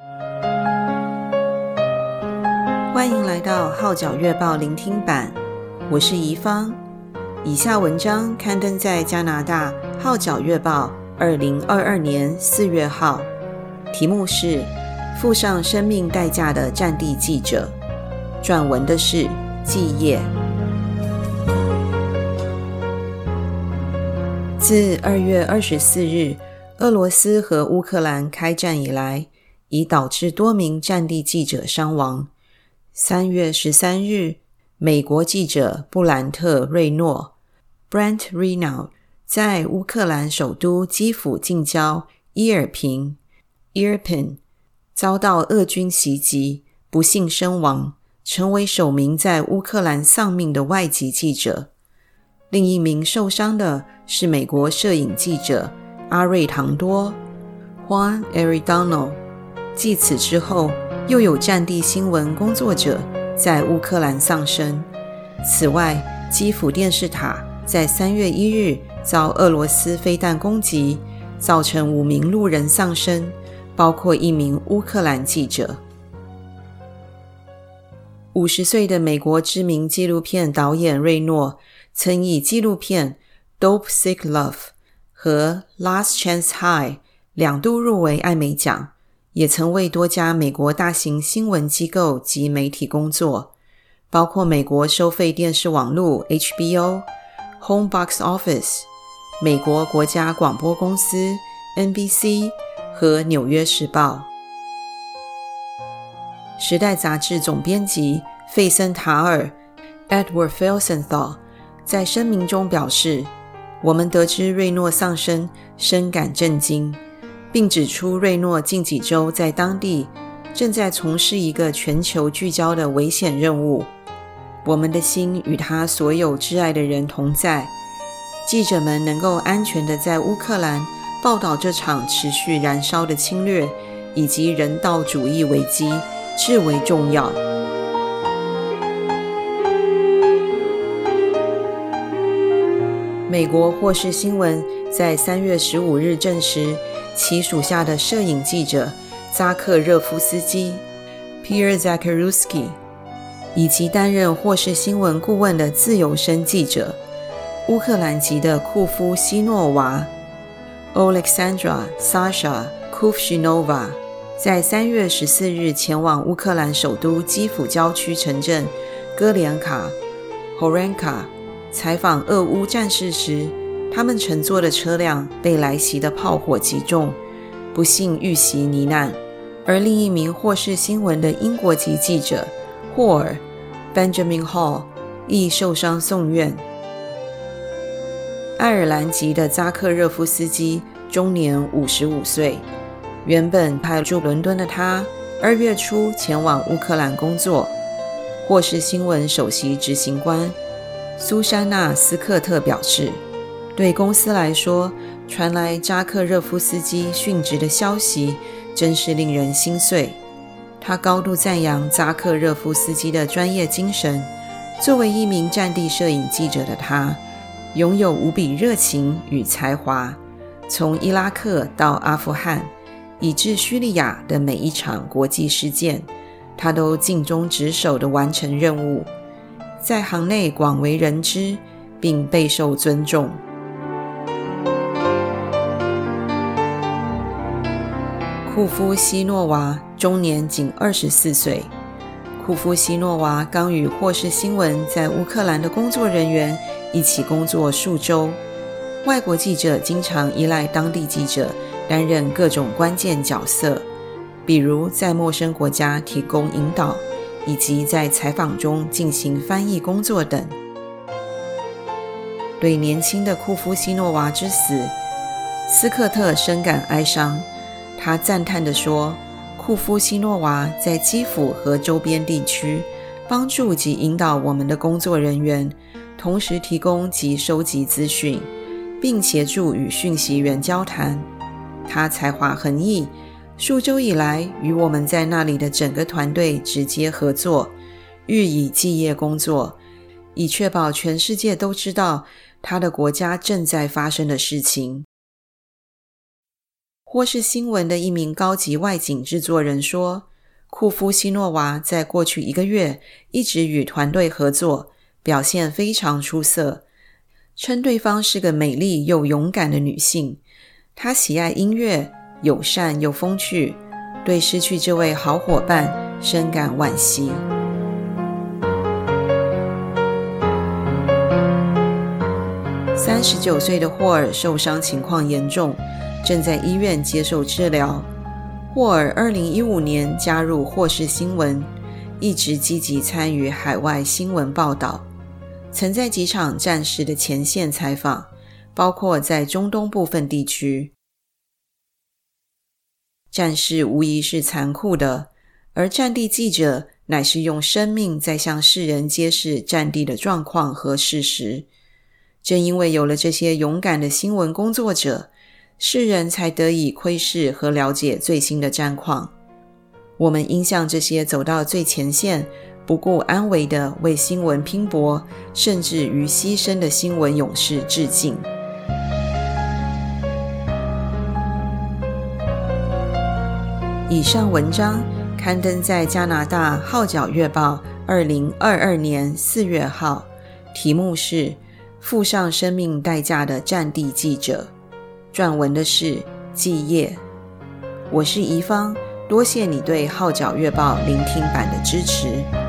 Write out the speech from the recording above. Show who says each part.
Speaker 1: 欢迎来到号角月报聆听版，我是宜芳。以下文章刊登在加拿大号角月报2022年4月号，题目是付上生命代价的战地记者，撰文的是季业。自2月24日俄罗斯和乌克兰开战以来，已导致多名战地记者伤亡。3月13日，美国记者布兰特·瑞诺 Brent Renaud 在乌克兰首都基辅近郊伊尔平 Irpin 遭到俄军袭击，不幸身亡，成为首名在乌克兰丧命的外籍记者。另一名受伤的是美国摄影记者阿瑞唐多 Juan Arredondo。 继此之后，又有战地新闻工作者在乌克兰丧生。此外，基辅电视塔在3月1日遭俄罗斯飞弹攻击，造成5名路人丧生，包括1名乌克兰记者。50岁的美国知名纪录片导演瑞诺曾以纪录片 Dope Sick Love 和 Last Chance High 2度入围艾美奖，也曾为多家美国大型新闻机构及媒体工作，包括美国收费电视网络 HBO、Home Box Office、美国国家广播公司 NBC 和纽约时报。时代杂志总编辑费森塔尔 Edward Felsenthal 在声明中表示，我们得知瑞诺丧生，深感震惊，并指出瑞诺近几周在当地正在从事一个全球聚焦的危险任务。我们的心与他所有挚爱的人同在。记者们能够安全地在乌克兰报道这场持续燃烧的侵略以及人道主义危机至为重要。美国霍士新闻在3月15日证实，其属下的摄影记者扎克热夫斯基 Pierre Zakharuski 以及担任霍士新闻顾问的自由身记者乌克兰籍的库夫西诺娃 Oleksandra Sasha Kuvshinova 在3月14日前往乌克兰首都基辅郊区城镇戈连卡 Horenka 采访俄乌战事时，他们乘坐的车辆被来袭的炮火击中，不幸遇袭罹难。而另一名霍士新闻的英国籍记者霍尔 Benjamin Hall 亦受伤送院。爱尔兰籍的扎克热夫斯基终年55岁，原本派驻伦敦的他2月初前往乌克兰工作。霍士新闻首席执行官苏珊娜·斯克特表示，对公司来说，传来扎克热夫斯基殉职的消息真是令人心碎。他高度赞扬扎克热夫斯基的专业精神。作为一名战地摄影记者的他，拥有无比热情与才华，从伊拉克到阿富汗以至叙利亚的每一场国际事件，他都尽忠职守地完成任务，在行内广为人知，并备受尊重。库夫西诺娃终年仅24岁。库夫西诺娃刚与霍士新闻在乌克兰的工作人员一起工作数周。外国记者经常依赖当地记者担任各种关键角色，比如在陌生国家提供引导，以及在采访中进行翻译工作等。对年轻的库夫西诺娃之死，斯克特深感哀伤。他赞叹地说，库夫西诺娃在基辅和周边地区帮助及引导我们的工作人员，同时提供及收集资讯，并协助与讯息员交谈。他才华横溢，数周以来与我们在那里的整个团队直接合作，日以继夜工作，以确保全世界都知道他的国家正在发生的事情。 霍士新闻的一名高级外景制作人说，库夫西诺娃在过去1个月一直与团队合作，表现非常出色，称对方是个美丽又勇敢的女性。她喜爱音乐，友善又风趣，对失去这位好伙伴深感惋惜。39岁的霍尔受伤情况严重，正在医院接受治疗。霍尔2015年加入霍士新闻，一直积极参与海外新闻报道，曾在几场战事的前线采访，包括在中东部分地区。战事无疑是残酷的，而战地记者乃是用生命在向世人揭示战地的状况和事实。正因为有了这些勇敢的新闻工作者，世人才得以窥视和了解最新的战况。我们应向这些走到最前线，不顾安危的为新闻拼搏，甚至于牺牲的新闻勇士致敬。以上文章刊登在加拿大号角月报2022年4月号，题目是付上生命代价的战地记者，撰文的是季业。我是宜芳，多谢你对号角月报聆听版的支持。